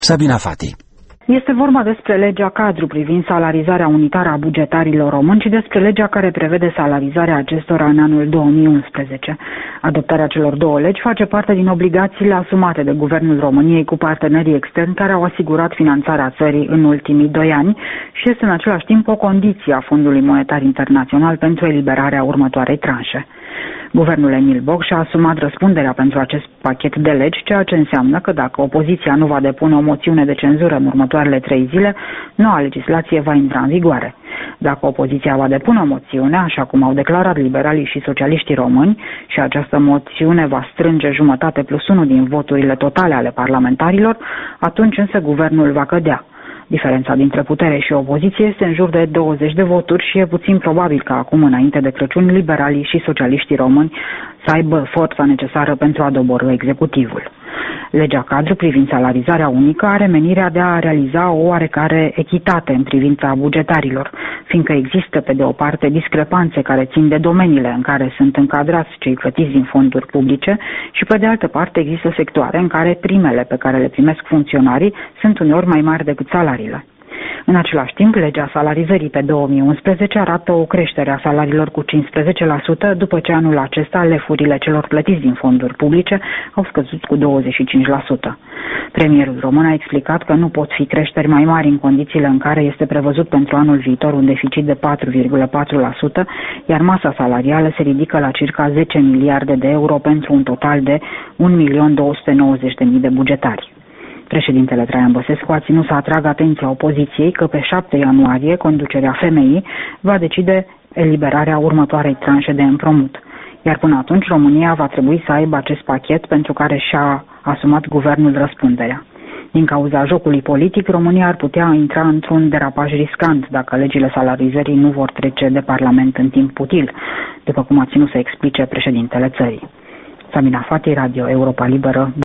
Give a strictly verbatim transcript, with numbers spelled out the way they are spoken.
Sabina Fati. Este vorba despre legea cadru privind salarizarea unitară a bugetarilor români și despre legea care prevede salarizarea acestora în anul două mii unsprezece. Adoptarea celor două legi face parte din obligațiile asumate de Guvernul României cu partenerii externi care au asigurat finanțarea țării în ultimii doi ani și este în același timp o condiție a Fondului Monetar Internațional pentru eliberarea următoarei tranșe. Guvernul Emil Boc și-a asumat răspunderea pentru acest pachet de legi, ceea ce înseamnă că dacă opoziția nu va depune o moțiune de cenzură în următoarele trei zile, noua legislație va intra în vigoare. Dacă opoziția va depune o moțiune, așa cum au declarat liberalii și socialiștii români, și această moțiune va strânge jumătate plus unu din voturile totale ale parlamentarilor, atunci însă guvernul va cădea. Diferența dintre putere și opoziție este în jur de douăzeci de voturi și e puțin probabil ca acum, înainte de Crăciun, liberalii și socialiștii români să aibă forța necesară pentru a doborî executivul. Legea cadru privind salarizarea unică are menirea de a realiza o oarecare echitate în privința bugetarilor, fiindcă există, pe de o parte, discrepanțe care țin de domeniile în care sunt încadrați cei plătiți din fonduri publice și, pe de altă parte, există sectoare în care primele pe care le primesc funcționarii sunt uneori mai mari decât salariile. În același timp, legea salarizării pe două mii unsprezece arată o creștere a salariilor cu cincisprezece la sută, după ce anul acesta lefurile celor plătiți din fonduri publice au scăzut cu douăzeci și cinci la sută. Premierul român a explicat că nu pot fi creșteri mai mari în condițiile în care este prevăzut pentru anul viitor un deficit de patru virgulă patru la sută, iar masa salarială se ridică la circa zece miliarde de euro pentru un total de un milion două sute nouăzeci de mii de bugetari. Președintele Traian Băsescu a ținut să atragă atenția opoziției că pe șapte ianuarie conducerea F M I va decide eliberarea următoarei tranșe de împrumut. Iar până atunci România va trebui să aibă acest pachet pentru care și-a asumat guvernul răspunderea. Din cauza jocului politic, România ar putea intra într-un derapaj riscant dacă legile salarizării nu vor trece de Parlament în timp util, după cum a ținut să explice președintele țării. Sabina Fati, Radio Europa Liberă.